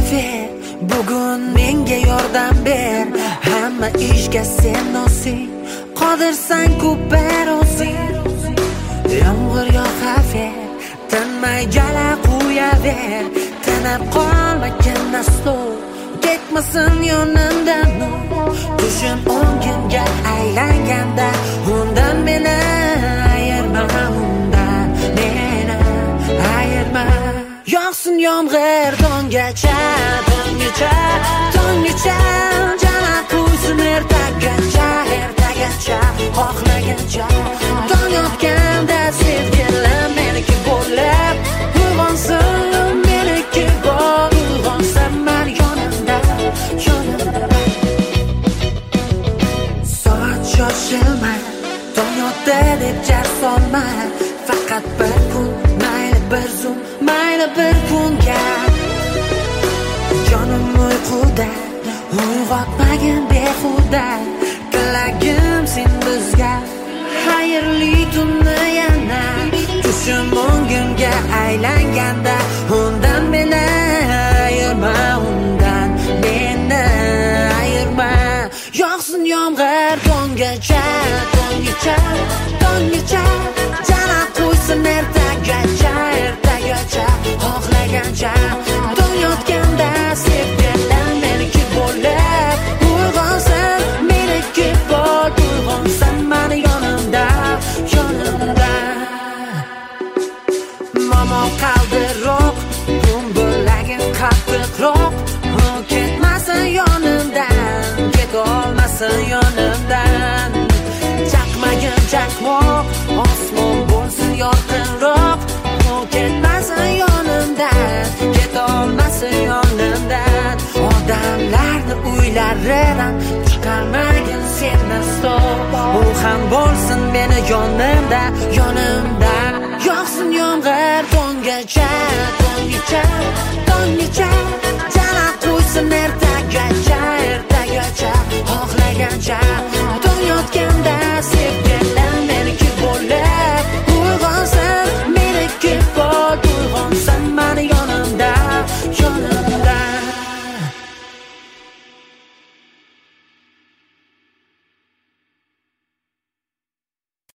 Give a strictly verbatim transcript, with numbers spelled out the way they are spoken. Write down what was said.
ver, bugun menga yordam ber. Hamma ishga sen nosing, qodirsan-ku barozing. Yomg'ir yog'aver, tinmay jala quyaver. Tinib qolmagan aslo, ketmasin yonimdan. Tushim o'ngimga aylanganda, undan meni ayirma, undan meni ayirma. Yog'sin yomg'ir dongacha, dongacha, dongacha. Jala quysin ertagacha, ertagacha, xohlagancha. Don yotganda sevgilim meniki bo'lib, uyg'onsin meniki bo'l, uyg'onsin men yonimda, yonimda. Soat shoshilma, don yotdi deb jar solma. Faqat bir kun, mayli bir zum, mayli bir kunga. Jonim uyquda, uyg'otmagin behuda. Tilagim sen bizga xayrli tunni yana. Tushim o'ngimga aylanganda, undan meni ayirma, undan meni ayirma. Yog'sin yomg'ir dongacha, dongacha, dongacha. Jala quysin ertagacha, ertagacha, xohlagancha. Don yotganda sevgilim meniki bo'lib, uyg'onsin meniki bo'l, uyg'onsin meni yonimda, yonimda. Momo qaldiroq, bum bo'lagin qattiqroq. Ketmasin yonimdan, ketolmasin yonimdan. Chaqmagin chaqmoq, osmon bo'lsin yorqinroq. Ketmasin yonimdan, ketolmasin yonimdan. Odamlarni uylaridan chiqarmagin sen nasto. U ham bo'lsin meni yonimda, yonimda. Yog'sin yomg'ir dongacha, dongacha, dongacha. Jala quysin ertagacha, ertagacha, xohlagancha.